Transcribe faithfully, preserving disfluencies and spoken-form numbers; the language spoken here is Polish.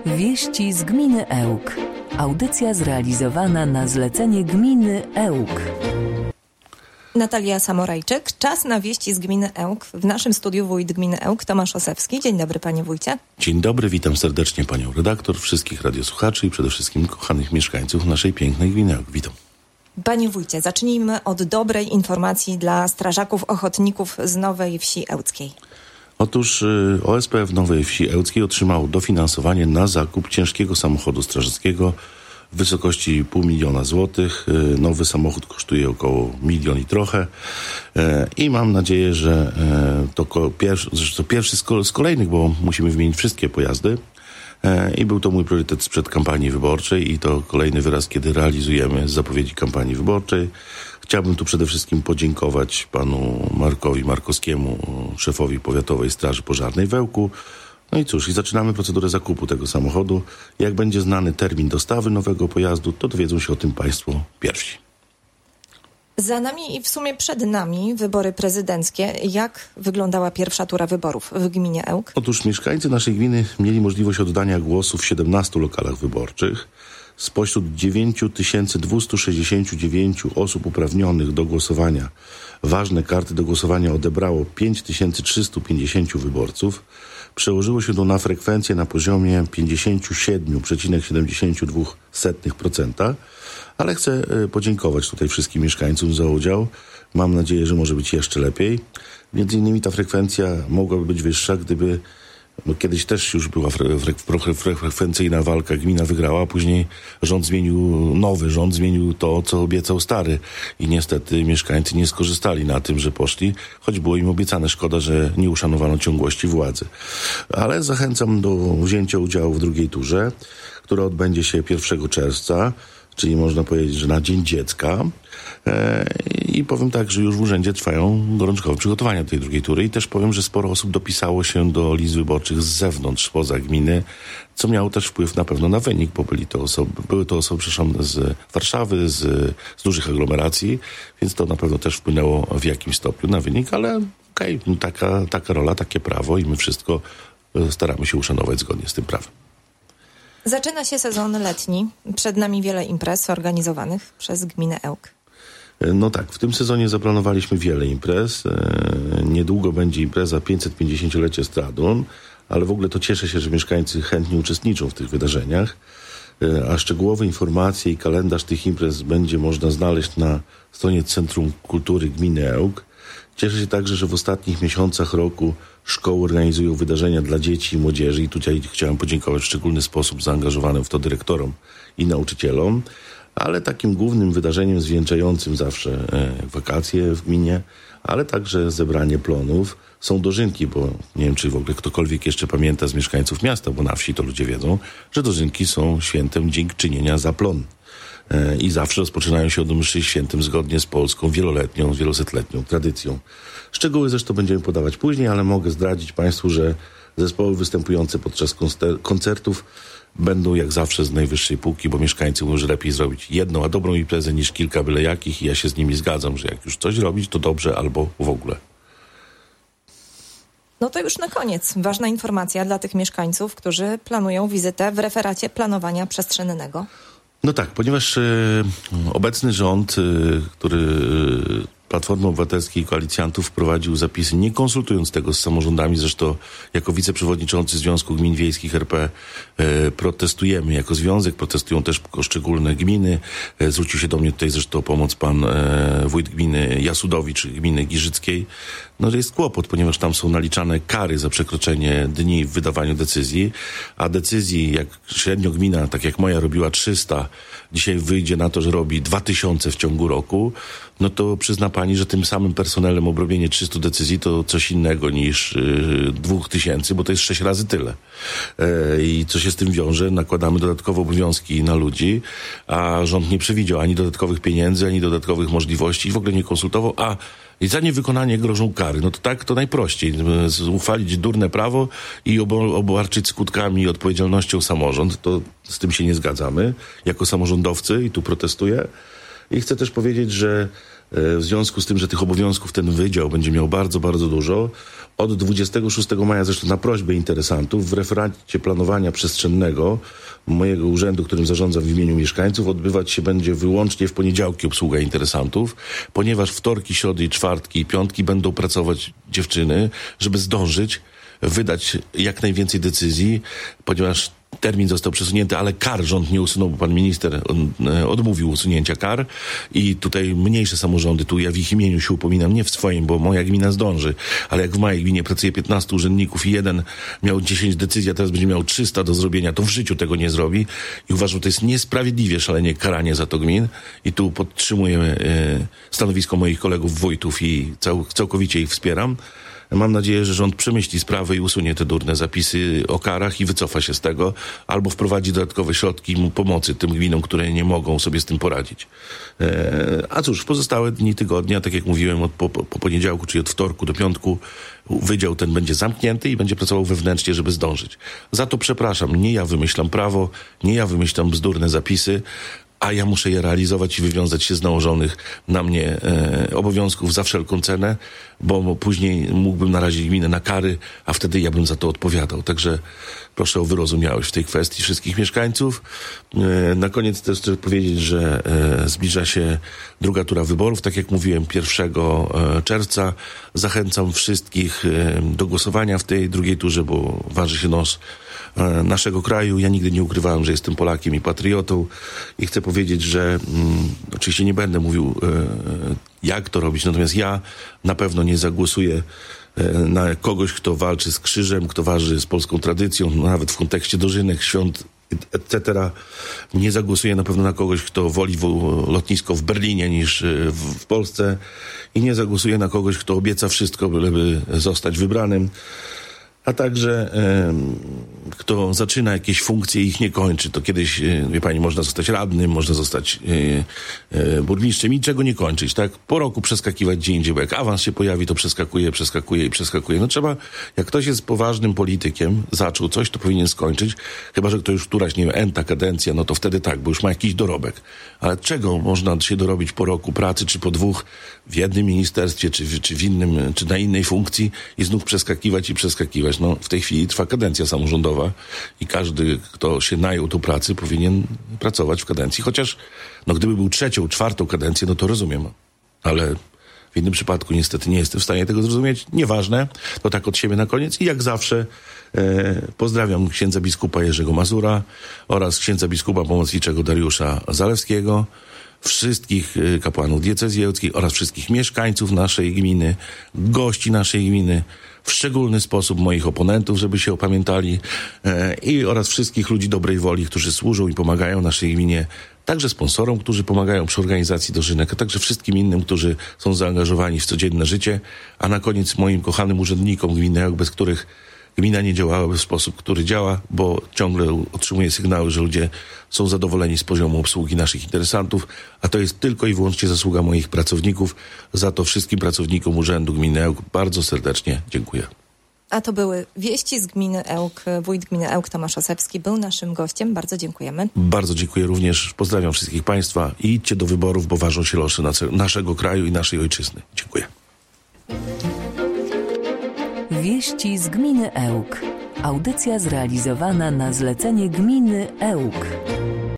Wieści z gminy Ełk. Audycja zrealizowana na zlecenie gminy Ełk. Natalia Samorajczyk. Czas na wieści z gminy Ełk. W naszym studiu wójt gminy Ełk, Tomasz Osewski. Dzień dobry, panie wójcie. Dzień dobry, witam serdecznie panią redaktor, wszystkich radiosłuchaczy i przede wszystkim kochanych mieszkańców naszej pięknej gminy Ełk. Witam. Panie wójcie, zacznijmy od dobrej informacji dla strażaków ochotników z Nowej Wsi Ełckiej. Otóż O S P w Nowej Wsi Ełckiej otrzymało dofinansowanie na zakup ciężkiego samochodu strażackiego w wysokości pół miliona złotych. Nowy samochód kosztuje około milion i trochę i mam nadzieję, że to pierwszy, że to pierwszy z kolejnych, bo musimy wymienić wszystkie pojazdy. I był to mój priorytet sprzed kampanii wyborczej i to kolejny wyraz, kiedy realizujemy zapowiedzi kampanii wyborczej. Chciałbym tu przede wszystkim podziękować panu Markowi Markowskiemu, szefowi Powiatowej Straży Pożarnej w Ełku. No i cóż, i zaczynamy procedurę zakupu tego samochodu. Jak będzie znany termin dostawy nowego pojazdu, to dowiedzą się o tym państwo pierwsi. Za nami i w sumie przed nami wybory prezydenckie. Jak wyglądała pierwsza tura wyborów w gminie Ełk? Otóż mieszkańcy naszej gminy mieli możliwość oddania głosu w siedemnastu lokalach wyborczych. Spośród dziewięć tysięcy dwieście sześćdziesiąt dziewięć osób uprawnionych do głosowania ważne karty do głosowania odebrało pięć tysięcy trzysta pięćdziesiąt wyborców. Przełożyło się to na frekwencję na poziomie pięćdziesiąt siedem przecinek siedemdziesiąt dwa procent, ale chcę podziękować tutaj wszystkim mieszkańcom za udział. Mam nadzieję, że może być jeszcze lepiej. Między innymi ta frekwencja mogłaby być wyższa, gdyby no kiedyś też już była fre- fre- frekwencyjna walka, gmina wygrała, a później rząd zmienił, nowy rząd zmienił to, co obiecał stary i niestety mieszkańcy nie skorzystali na tym, że poszli, choć było im obiecane. Szkoda, że nie uszanowano ciągłości władzy. Ale zachęcam do wzięcia udziału w drugiej turze, która odbędzie się pierwszego czerwca, czyli można powiedzieć, że na Dzień Dziecka. I powiem tak, że już w urzędzie trwają gorączkowe przygotowania do tej drugiej tury i też powiem, że sporo osób dopisało się do list wyborczych z zewnątrz, spoza gminy, co miało też wpływ na pewno na wynik, bo byli to osoby, były to osoby, przepraszam, z Warszawy, z, z dużych aglomeracji, więc to na pewno też wpłynęło w jakimś stopniu na wynik, ale okej, okay, taka, taka rola, takie prawo i my wszystko staramy się uszanować zgodnie z tym prawem. Zaczyna się sezon letni. Przed nami wiele imprez organizowanych przez gminę Ełk. No tak, w tym sezonie zaplanowaliśmy wiele imprez. Niedługo będzie impreza pięćsetpięćdziesięciolecie Stradun, ale w ogóle to cieszę się, że mieszkańcy chętnie uczestniczą w tych wydarzeniach. A szczegółowe informacje i kalendarz tych imprez będzie można znaleźć na stronie Centrum Kultury Gminy Ełk. Cieszę się także, że w ostatnich miesiącach roku szkoły organizują wydarzenia dla dzieci i młodzieży i tutaj chciałem podziękować w szczególny sposób zaangażowanym w to dyrektorom i nauczycielom, ale takim głównym wydarzeniem zwieńczającym zawsze e, wakacje w gminie, ale także zebranie plonów są dożynki, bo nie wiem, czy w ogóle ktokolwiek jeszcze pamięta z mieszkańców miasta, bo na wsi to ludzie wiedzą, że dożynki są świętem dziękczynienia za plon. I zawsze rozpoczynają się od mszy świętym zgodnie z polską, wieloletnią, wielosetletnią tradycją. Szczegóły zresztą będziemy podawać później, ale mogę zdradzić państwu, że zespoły występujące podczas koncertów będą jak zawsze z najwyższej półki, bo mieszkańcy mówią, że lepiej zrobić jedną, a dobrą imprezę niż kilka byle jakich i ja się z nimi zgadzam, że jak już coś robić, to dobrze albo w ogóle. No to już na koniec. Ważna informacja dla tych mieszkańców, którzy planują wizytę w referacie planowania przestrzennego. No tak, ponieważ y, obecny rząd, y, który y, Platformy Obywatelskiej i koalicjantów wprowadził zapisy, nie konsultując tego z samorządami, zresztą jako wiceprzewodniczący Związku Gmin Wiejskich R P y, protestujemy, jako związek protestują też poszczególne gminy. Y, zwrócił się do mnie tutaj zresztą o pomoc pan y, wójt gminy Jasudowicz, gminy Giżyckiej. No to jest kłopot, ponieważ tam są naliczane kary za przekroczenie dni w wydawaniu decyzji, a decyzji, jak średnio gmina, tak jak moja, robiła trzysta, dzisiaj wyjdzie na to, że robi dwa tysiące w ciągu roku, no to przyzna pani, że tym samym personelem obrobienie trzystu decyzji to coś innego niż yy, dwóch tysięcy, bo to jest sześć razy tyle. Yy, I co się z tym wiąże? Nakładamy dodatkowe obowiązki na ludzi, a rząd nie przewidział ani dodatkowych pieniędzy, ani dodatkowych możliwości i w ogóle nie konsultował, a i za niewykonanie grożą kary. No to tak, to najprościej. Uchwalić durne prawo i obo- obarczyć skutkami i odpowiedzialnością samorząd. To z tym się nie zgadzamy jako samorządowcy i tu protestuję. I chcę też powiedzieć, że w związku z tym, że tych obowiązków ten wydział będzie miał bardzo, bardzo dużo, od dwudziestego szóstego maja, zresztą na prośbę interesantów, w referacie planowania przestrzennego mojego urzędu, którym zarządzam w imieniu mieszkańców, odbywać się będzie wyłącznie w poniedziałki obsługa interesantów, ponieważ wtorki, środy, czwartki i piątki będą pracować dziewczyny, żeby zdążyć wydać jak najwięcej decyzji, ponieważ termin został przesunięty, ale kar rząd nie usunął, bo pan minister odmówił usunięcia kar i tutaj mniejsze samorządy, tu ja w ich imieniu się upominam, nie w swoim, bo moja gmina zdąży, ale jak w mojej gminie pracuje piętnastu urzędników i jeden miał dziesięć decyzji, a teraz będzie miał trzysta do zrobienia, to w życiu tego nie zrobi i uważam, że to jest niesprawiedliwie szalenie karanie za to gmin i tu podtrzymuję stanowisko moich kolegów wójtów i cał, całkowicie ich wspieram. Mam nadzieję, że rząd przemyśli sprawę i usunie te durne zapisy o karach i wycofa się z tego, albo wprowadzi dodatkowe środki pomocy tym gminom, które nie mogą sobie z tym poradzić. E, a cóż, w pozostałe dni tygodnia, tak jak mówiłem, od po, po poniedziałku, czyli od wtorku do piątku, wydział ten będzie zamknięty i będzie pracował wewnętrznie, żeby zdążyć. Za to przepraszam, nie ja wymyślam prawo, nie ja wymyślam bzdurne zapisy, a ja muszę je realizować i wywiązać się z nałożonych na mnie e, obowiązków za wszelką cenę, bo później mógłbym narazić gminę na kary, a wtedy ja bym za to odpowiadał. Także proszę o wyrozumiałość w tej kwestii wszystkich mieszkańców. E, na koniec też chcę powiedzieć, że e, zbliża się druga tura wyborów. Tak jak mówiłem, pierwszego czerwca. Zachęcam wszystkich e, do głosowania w tej drugiej turze, bo waży się nos naszego kraju. Ja nigdy nie ukrywałem, że jestem Polakiem i patriotą i chcę powiedzieć, że mm, oczywiście nie będę mówił e, jak to robić, natomiast ja na pewno nie zagłosuję e, na kogoś, kto walczy z krzyżem, kto walczy z polską tradycją, nawet w kontekście dożynek, świąt, et cetera. Nie zagłosuję na pewno na kogoś, kto woli w, lotnisko w Berlinie niż w, w Polsce i nie zagłosuję na kogoś, kto obieca wszystko, byleby zostać wybranym. A także e, kto zaczyna jakieś funkcje i ich nie kończy. To kiedyś, e, wie pani, można zostać radnym, można zostać e, e, burmistrzem i czego nie kończyć, tak? Po roku przeskakiwać gdzie indziej, bo jak awans się pojawi, to przeskakuje, przeskakuje i przeskakuje. No trzeba, jak ktoś jest poważnym politykiem, zaczął coś, to powinien skończyć. Chyba że ktoś już któraś, nie wiem, enta kadencja, no to wtedy tak, bo już ma jakiś dorobek. Ale czego można się dorobić po roku pracy, czy po dwóch w jednym ministerstwie, czy w, czy w innym, czy na innej funkcji i znów przeskakiwać i przeskakiwać. No, w tej chwili trwa kadencja samorządowa i każdy, kto się najął do pracy, powinien pracować w kadencji. Chociaż, no, gdyby był trzecią, czwartą kadencję, no to rozumiem. Ale w innym przypadku niestety nie jestem w stanie tego zrozumieć. Nieważne, to tak od siebie na koniec. I jak zawsze e, pozdrawiam księdza biskupa Jerzego Mazura oraz księdza biskupa pomocniczego Dariusza Zalewskiego, wszystkich kapłanów diecezji ełckiej oraz wszystkich mieszkańców naszej gminy, gości naszej gminy, w szczególny sposób moich oponentów, żeby się opamiętali e, i oraz wszystkich ludzi dobrej woli, którzy służą i pomagają naszej gminie, także sponsorom, którzy pomagają przy organizacji dożynek, a także wszystkim innym, którzy są zaangażowani w codzienne życie, a na koniec moim kochanym urzędnikom gminy, bez których gmina nie działałaby w sposób, który działa, bo ciągle otrzymuję sygnały, że ludzie są zadowoleni z poziomu obsługi naszych interesantów, a to jest tylko i wyłącznie zasługa moich pracowników. Za to wszystkim pracownikom Urzędu Gminy Ełk bardzo serdecznie dziękuję. A to były wieści z gminy Ełk. Wójt gminy Ełk Tomasz Osewski był naszym gościem. Bardzo dziękujemy. Bardzo dziękuję również. Pozdrawiam wszystkich państwa i idźcie do wyborów, bo ważą się losy naszego kraju i naszej ojczyzny. Dziękuję. Wieści z gminy Ełk. Audycja zrealizowana na zlecenie gminy Ełk.